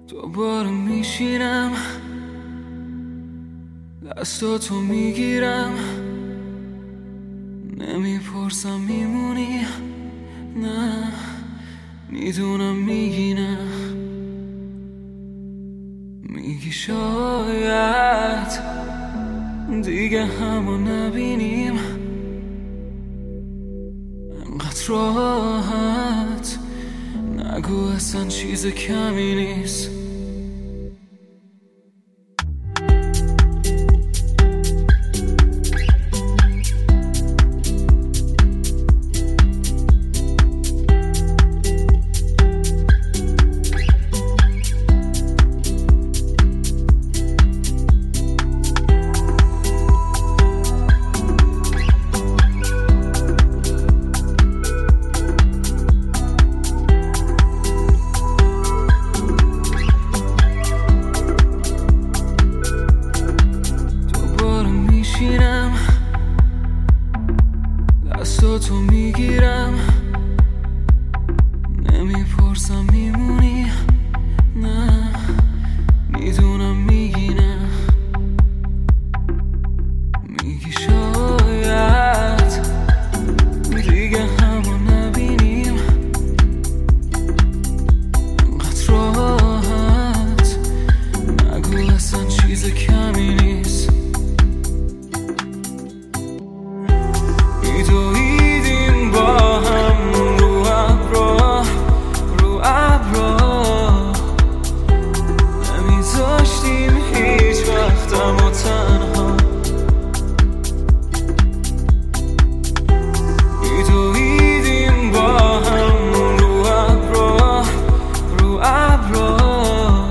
دوباره میشینم دستاتو میگیرم، نمیپرسم میمونی، نه میدونم میگی نه. میگی شاید دیگه همو نبینیم، انقدر راحت نگو اصلا چیز کمی نیست. دستاتو میگیرم، نمیپرسم میمونی، نه میدونم میگی نه. میگی شاید دیگه همو نبینیم، انقدر راحت نگو اصلا چیز کمی نیست. میدویدیم با هم رو ابرا، نمیذاشتیم هیچ وقتمو تنها. میدویدیم با هم رو ابرا،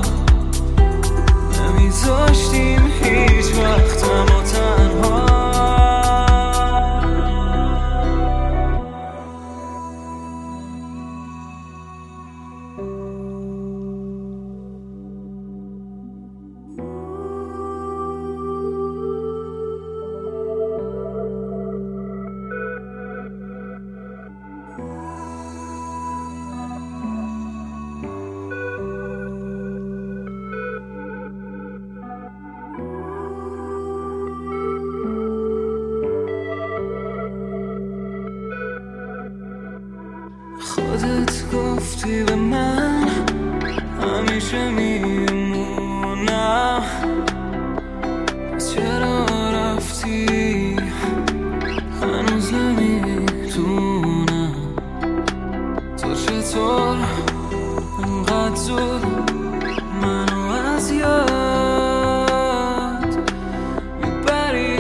نمیذاشتیم هیچ وقتمو تنها. خودت گفتی به من همیشه میمونم، پس چرا رفتی؟ هنوز نمیدونم تو چطور انقدر زود منو از یاد میبری.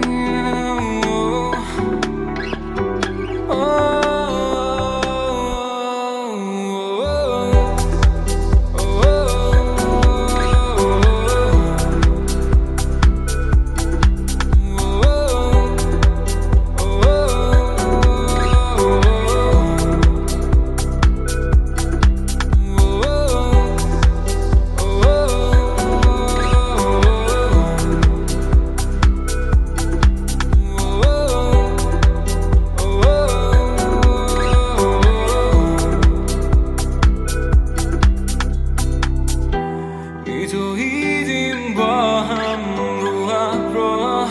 میدویدیم با هم رو ابرا،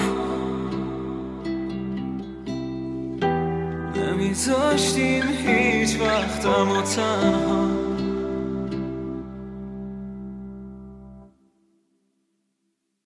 نمیذاشتیم هیچ وقتمو تنها.